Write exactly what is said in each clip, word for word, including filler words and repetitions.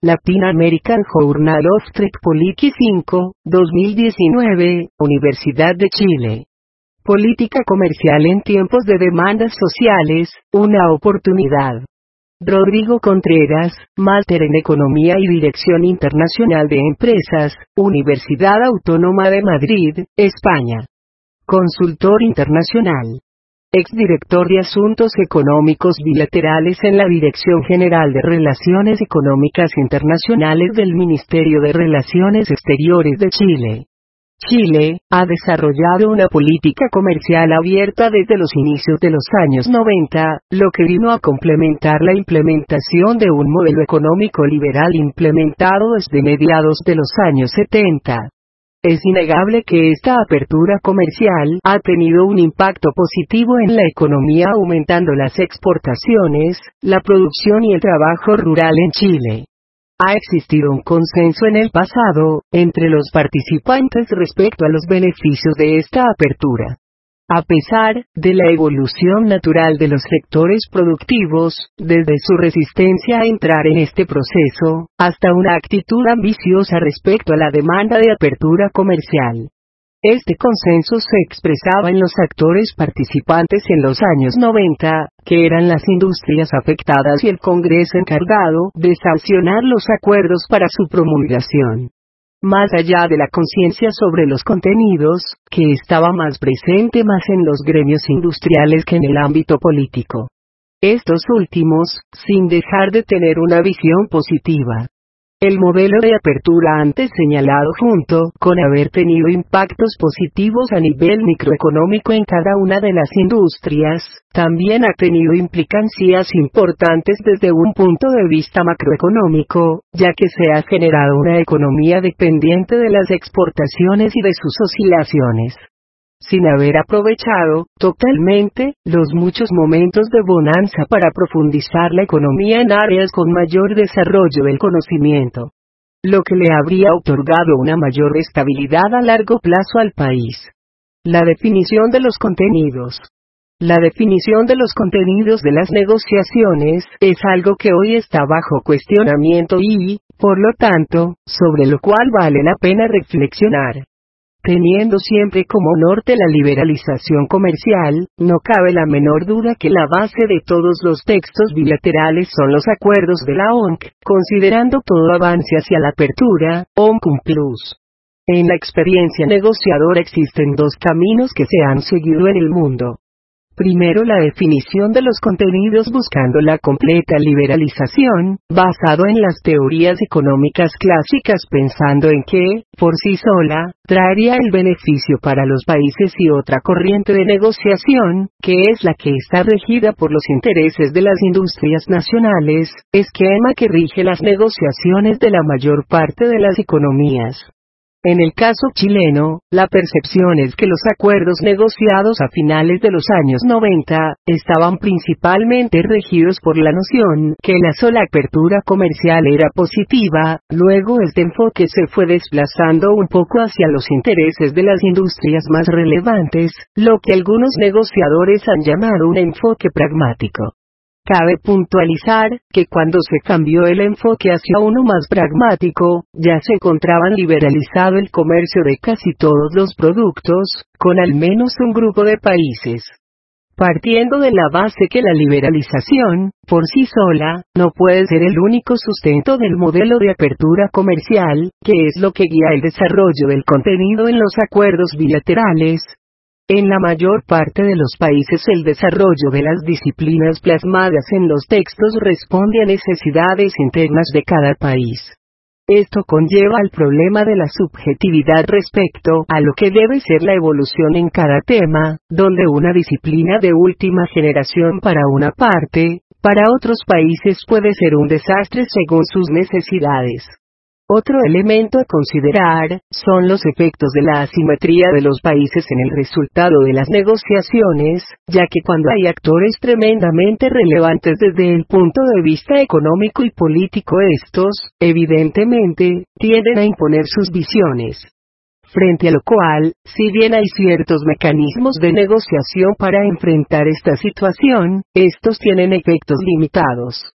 Latin American Journal of Trade Policy cinco, dos mil diecinueve, Universidad de Chile. Política comercial en tiempos de demandas sociales, una oportunidad. Rodrigo Contreras, máster en Economía y Dirección Internacional de Empresas, Universidad Autónoma de Madrid, España. Consultor internacional. Exdirector de Asuntos Económicos Bilaterales en la Dirección General de Relaciones Económicas Internacionales del Ministerio de Relaciones Exteriores de Chile. Chile ha desarrollado una política comercial abierta desde los inicios de los años noventa, lo que vino a complementar la implementación de un modelo económico liberal implementado desde mediados de los años setenta. Es innegable que esta apertura comercial ha tenido un impacto positivo en la economía, aumentando las exportaciones, la producción y el trabajo rural en Chile. Ha existido un consenso en el pasado, entre los participantes respecto a los beneficios de esta apertura. A pesar de la evolución natural de los sectores productivos, desde su resistencia a entrar en este proceso, hasta una actitud ambiciosa respecto a la demanda de apertura comercial. Este consenso se expresaba en los actores participantes en los años noventa, que eran las industrias afectadas y el Congreso encargado de sancionar los acuerdos para su promulgación. Más allá de la conciencia sobre los contenidos, que estaba más presente más en los gremios industriales que en el ámbito político. Estos últimos, sin dejar de tener una visión positiva. El modelo de apertura antes señalado, junto con haber tenido impactos positivos a nivel microeconómico en cada una de las industrias, también ha tenido implicancias importantes desde un punto de vista macroeconómico, ya que se ha generado una economía dependiente de las exportaciones y de sus oscilaciones. Sin haber aprovechado, totalmente, los muchos momentos de bonanza para profundizar la economía en áreas con mayor desarrollo del conocimiento. Lo que le habría otorgado una mayor estabilidad a largo plazo al país. La definición de los contenidos. La definición de los contenidos de las negociaciones es algo que hoy está bajo cuestionamiento y, por lo tanto, sobre lo cual vale la pena reflexionar. Teniendo siempre como norte la liberalización comercial, no cabe la menor duda que la base de todos los textos bilaterales son los acuerdos de la O M C, considerando todo avance hacia la apertura, O M C un plus. En la experiencia negociadora existen dos caminos que se han seguido en el mundo. Primero, la definición de los contenidos buscando la completa liberalización, basado en las teorías económicas clásicas, pensando en que, por sí sola, traería el beneficio para los países, y otra corriente de negociación, que es la que está regida por los intereses de las industrias nacionales, esquema que rige las negociaciones de la mayor parte de las economías. En el caso chileno, la percepción es que los acuerdos negociados a finales de los años noventa, estaban principalmente regidos por la noción que la sola apertura comercial era positiva. Luego este enfoque se fue desplazando un poco hacia los intereses de las industrias más relevantes, lo que algunos negociadores han llamado un enfoque pragmático. Cabe puntualizar, que cuando se cambió el enfoque hacia uno más pragmático, ya se encontraban liberalizado el comercio de casi todos los productos, con al menos un grupo de países. Partiendo de la base que la liberalización, por sí sola, no puede ser el único sustento del modelo de apertura comercial, que es lo que guía el desarrollo del contenido en los acuerdos bilaterales. En la mayor parte de los países el desarrollo de las disciplinas plasmadas en los textos responde a necesidades internas de cada país. Esto conlleva al problema de la subjetividad respecto a lo que debe ser la evolución en cada tema, donde una disciplina de última generación para una parte, para otros países puede ser un desastre según sus necesidades. Otro elemento a considerar, son los efectos de la asimetría de los países en el resultado de las negociaciones, ya que cuando hay actores tremendamente relevantes desde el punto de vista económico y político, estos, evidentemente, tienden a imponer sus visiones. Frente a lo cual, si bien hay ciertos mecanismos de negociación para enfrentar esta situación, estos tienen efectos limitados.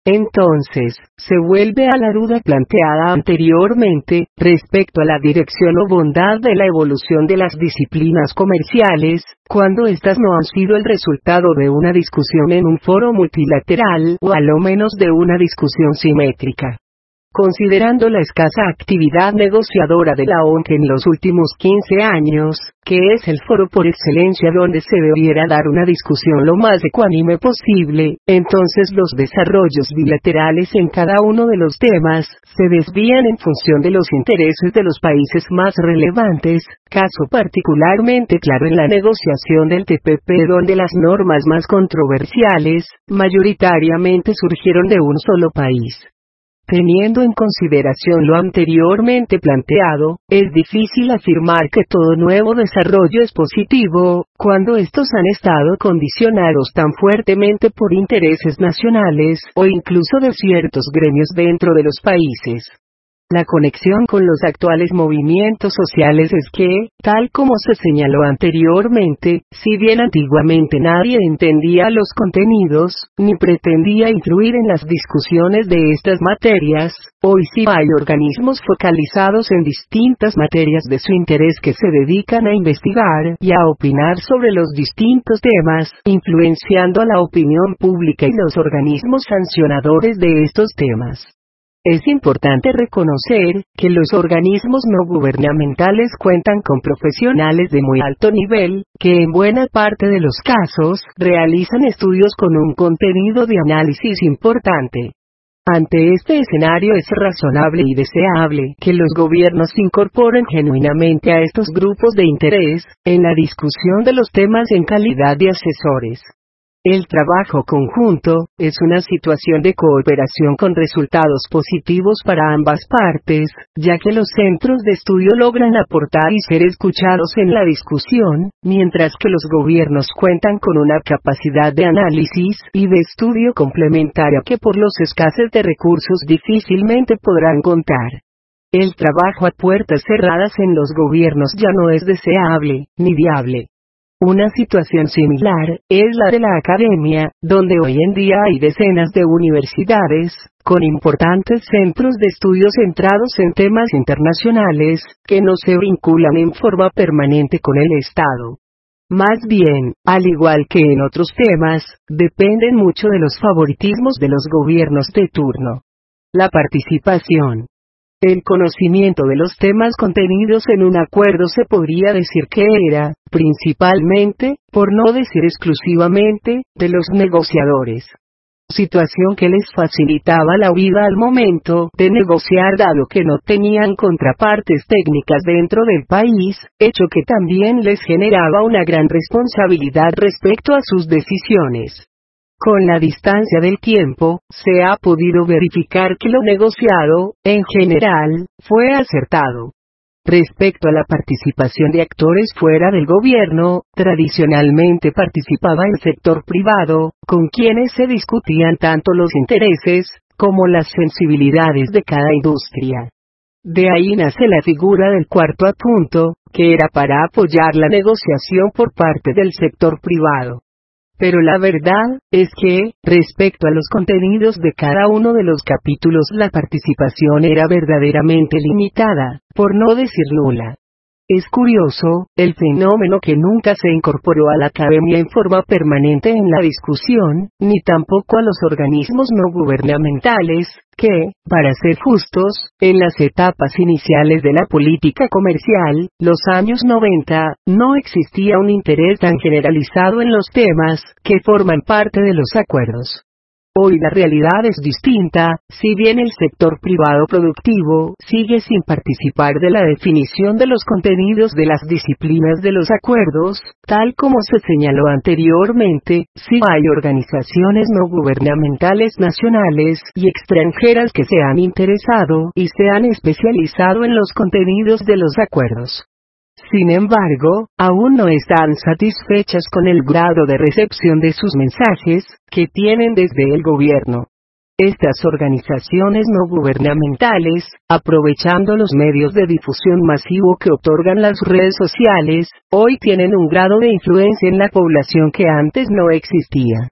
Entonces, se vuelve a la duda planteada anteriormente, respecto a la dirección o bondad de la evolución de las disciplinas comerciales, cuando éstas no han sido el resultado de una discusión en un foro multilateral, o a lo menos de una discusión simétrica. Considerando la escasa actividad negociadora de la O N C en los últimos quince años, que es el foro por excelencia donde se debiera dar una discusión lo más ecuánime posible, entonces los desarrollos bilaterales en cada uno de los temas, se desvían en función de los intereses de los países más relevantes, caso particularmente claro en la negociación del T P P donde las normas más controversiales, mayoritariamente surgieron de un solo país. Teniendo en consideración lo anteriormente planteado, es difícil afirmar que todo nuevo desarrollo es positivo, cuando estos han estado condicionados tan fuertemente por intereses nacionales, o incluso de ciertos gremios dentro de los países. La conexión con los actuales movimientos sociales es que, tal como se señaló anteriormente, si bien antiguamente nadie entendía los contenidos, ni pretendía influir en las discusiones de estas materias, hoy sí hay organismos focalizados en distintas materias de su interés que se dedican a investigar y a opinar sobre los distintos temas, influenciando a la opinión pública y los organismos sancionadores de estos temas. Es importante reconocer que los organismos no gubernamentales cuentan con profesionales de muy alto nivel, que en buena parte de los casos realizan estudios con un contenido de análisis importante. Ante este escenario es razonable y deseable que los gobiernos incorporen genuinamente a estos grupos de interés en la discusión de los temas en calidad de asesores. El trabajo conjunto es una situación de cooperación con resultados positivos para ambas partes, ya que los centros de estudio logran aportar y ser escuchados en la discusión, mientras que los gobiernos cuentan con una capacidad de análisis y de estudio complementaria que por los escasos de recursos difícilmente podrán contar. El trabajo a puertas cerradas en los gobiernos ya no es deseable, ni viable. Una situación similar es la de la academia, donde hoy en día hay decenas de universidades, con importantes centros de estudio centrados en temas internacionales, que no se vinculan en forma permanente con el Estado. Más bien, al igual que en otros temas, dependen mucho de los favoritismos de los gobiernos de turno. La participación. El conocimiento de los temas contenidos en un acuerdo se podría decir que era, principalmente, por no decir exclusivamente, de los negociadores. Situación que les facilitaba la vida al momento de negociar dado que no tenían contrapartes técnicas dentro del país, hecho que también les generaba una gran responsabilidad respecto a sus decisiones. Con la distancia del tiempo, se ha podido verificar que lo negociado, en general, fue acertado. Respecto a la participación de actores fuera del gobierno, tradicionalmente participaba el sector privado, con quienes se discutían tanto los intereses, como las sensibilidades de cada industria. De ahí nace la figura del cuarto adjunto, que era para apoyar la negociación por parte del sector privado. Pero la verdad, es que, respecto a los contenidos de cada uno de los capítulos la participación era verdaderamente limitada, por no decir nula. Es curioso, el fenómeno que nunca se incorporó a la academia en forma permanente en la discusión, ni tampoco a los organismos no gubernamentales, que, para ser justos, en las etapas iniciales de la política comercial, los años noventa, no existía un interés tan generalizado en los temas, que forman parte de los acuerdos. Hoy la realidad es distinta, si bien el sector privado productivo sigue sin participar de la definición de los contenidos de las disciplinas de los acuerdos, tal como se señaló anteriormente, sí hay organizaciones no gubernamentales nacionales y extranjeras que se han interesado y se han especializado en los contenidos de los acuerdos. Sin embargo, aún no están satisfechas con el grado de recepción de sus mensajes, que tienen desde el gobierno. Estas organizaciones no gubernamentales, aprovechando los medios de difusión masivo que otorgan las redes sociales, hoy tienen un grado de influencia en la población que antes no existía.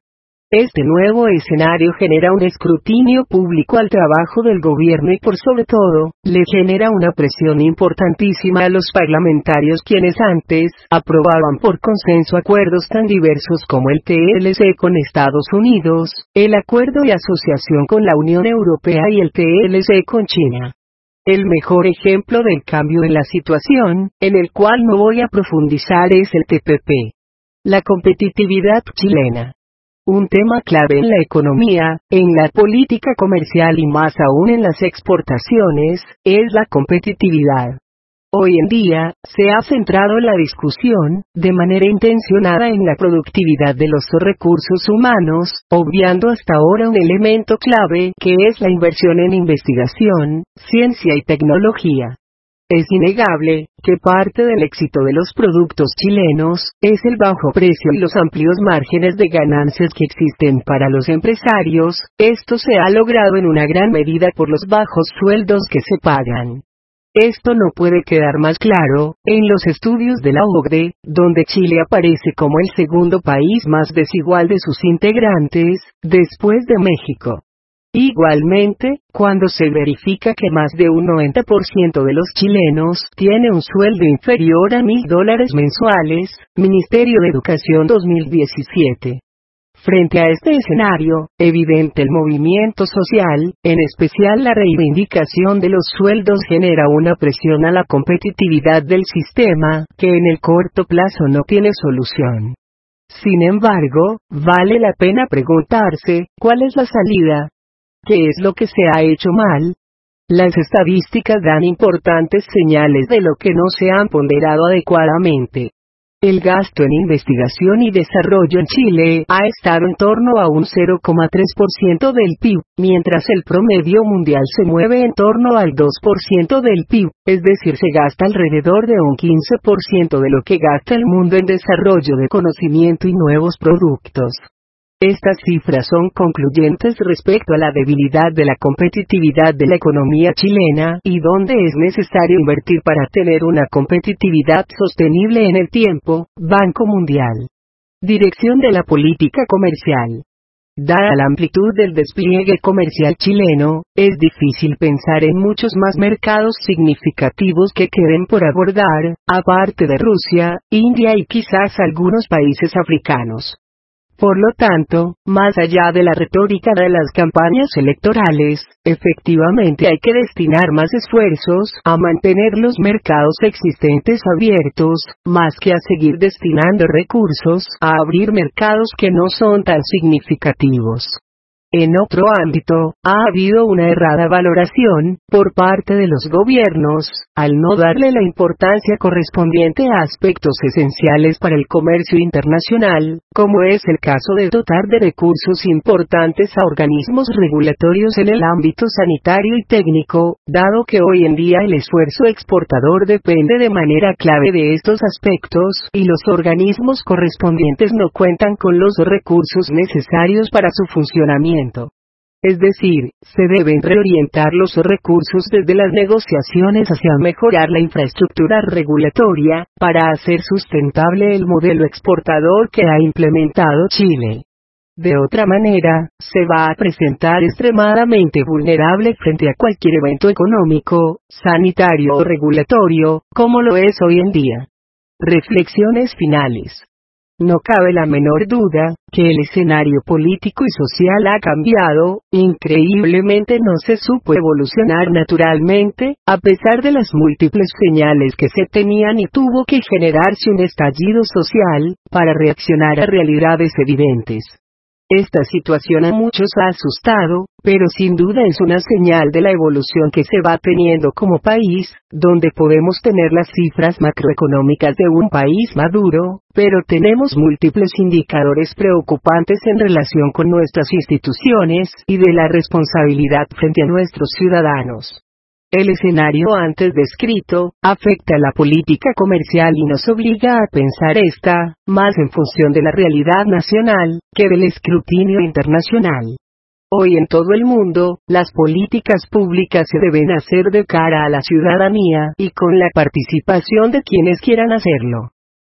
Este nuevo escenario genera un escrutinio público al trabajo del gobierno y por sobre todo, le genera una presión importantísima a los parlamentarios quienes antes aprobaban por consenso acuerdos tan diversos como el T L C con Estados Unidos, el Acuerdo de Asociación con la Unión Europea y el T L C con China. El mejor ejemplo del cambio en la situación, en el cual no voy a profundizar, es el T P P. La competitividad chilena. Un tema clave en la economía, en la política comercial y más aún en las exportaciones, es la competitividad. Hoy en día, se ha centrado la discusión, de manera intencionada en la productividad de los recursos humanos, obviando hasta ahora un elemento clave que es la inversión en investigación, ciencia y tecnología. Es innegable, que parte del éxito de los productos chilenos, es el bajo precio y los amplios márgenes de ganancias que existen para los empresarios. Esto se ha logrado en una gran medida por los bajos sueldos que se pagan. Esto no puede quedar más claro, en los estudios de la O C D E, donde Chile aparece como el segundo país más desigual de sus integrantes, después de México. Igualmente, cuando se verifica que más de un noventa por ciento de los chilenos tiene un sueldo inferior a mil dólares mensuales, Ministerio de Educación dos mil diecisiete. Frente a este escenario, evidente el movimiento social, en especial la reivindicación de los sueldos genera una presión a la competitividad del sistema, que en el corto plazo no tiene solución. Sin embargo, vale la pena preguntarse, ¿cuál es la salida? ¿Qué es lo que se ha hecho mal? Las estadísticas dan importantes señales de lo que no se han ponderado adecuadamente. El gasto en investigación y desarrollo en Chile ha estado en torno a un cero coma tres por ciento del P I B, mientras el promedio mundial se mueve en torno al dos por ciento del P I B, es decir, se gasta alrededor de un quince por ciento de lo que gasta el mundo en desarrollo de conocimiento y nuevos productos. Estas cifras son concluyentes respecto a la debilidad de la competitividad de la economía chilena y donde es necesario invertir para tener una competitividad sostenible en el tiempo. Banco Mundial. Dirección de la política comercial. Dada la amplitud del despliegue comercial chileno, es difícil pensar en muchos más mercados significativos que queden por abordar, aparte de Rusia, India y quizás algunos países africanos. Por lo tanto, más allá de la retórica de las campañas electorales, efectivamente hay que destinar más esfuerzos a mantener los mercados existentes abiertos, más que a seguir destinando recursos a abrir mercados que no son tan significativos. En otro ámbito, ha habido una errada valoración, por parte de los gobiernos, al no darle la importancia correspondiente a aspectos esenciales para el comercio internacional, como es el caso de dotar de recursos importantes a organismos regulatorios en el ámbito sanitario y técnico, dado que hoy en día el esfuerzo exportador depende de manera clave de estos aspectos, y los organismos correspondientes no cuentan con los recursos necesarios para su funcionamiento. Es decir, se deben reorientar los recursos desde las negociaciones hacia mejorar la infraestructura regulatoria, para hacer sustentable el modelo exportador que ha implementado Chile. De otra manera, se va a presentar extremadamente vulnerable frente a cualquier evento económico, sanitario o regulatorio, como lo es hoy en día. Reflexiones finales. No cabe la menor duda, que el escenario político y social ha cambiado, increíblemente no se supo evolucionar naturalmente, a pesar de las múltiples señales que se tenían y tuvo que generarse un estallido social, para reaccionar a realidades evidentes. Esta situación a muchos ha asustado, pero sin duda es una señal de la evolución que se va teniendo como país, donde podemos tener las cifras macroeconómicas de un país maduro, pero tenemos múltiples indicadores preocupantes en relación con nuestras instituciones y de la responsabilidad frente a nuestros ciudadanos. El escenario antes descrito, afecta a la política comercial y nos obliga a pensar esta, más en función de la realidad nacional, que del escrutinio internacional. Hoy en todo el mundo, las políticas públicas se deben hacer de cara a la ciudadanía y con la participación de quienes quieran hacerlo.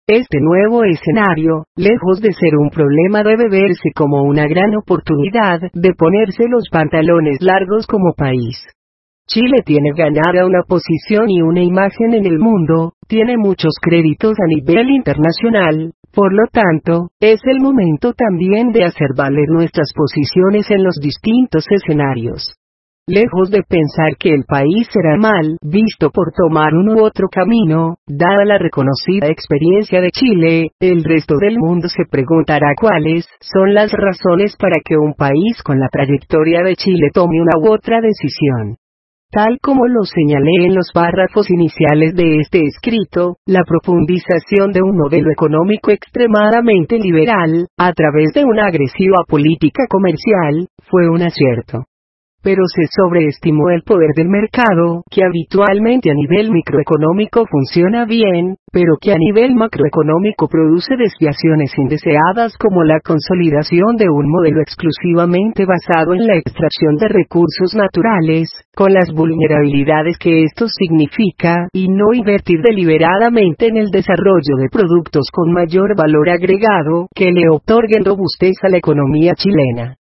Este nuevo escenario, lejos de ser un problema, debe verse como una gran oportunidad de ponerse los pantalones largos como país. Chile tiene ganada una posición y una imagen en el mundo, tiene muchos créditos a nivel internacional, por lo tanto, es el momento también de hacer valer nuestras posiciones en los distintos escenarios. Lejos de pensar que el país será mal visto por tomar uno u otro camino, dada la reconocida experiencia de Chile, el resto del mundo se preguntará cuáles son las razones para que un país con la trayectoria de Chile tome una u otra decisión. Tal como lo señalé en los párrafos iniciales de este escrito, la profundización de un modelo económico extremadamente liberal, a través de una agresiva política comercial, fue un acierto. Pero se sobreestimó el poder del mercado, que habitualmente a nivel microeconómico funciona bien, pero que a nivel macroeconómico produce desviaciones indeseadas como la consolidación de un modelo exclusivamente basado en la extracción de recursos naturales, con las vulnerabilidades que esto significa, y no invertir deliberadamente en el desarrollo de productos con mayor valor agregado, que le otorguen robustez a la economía chilena.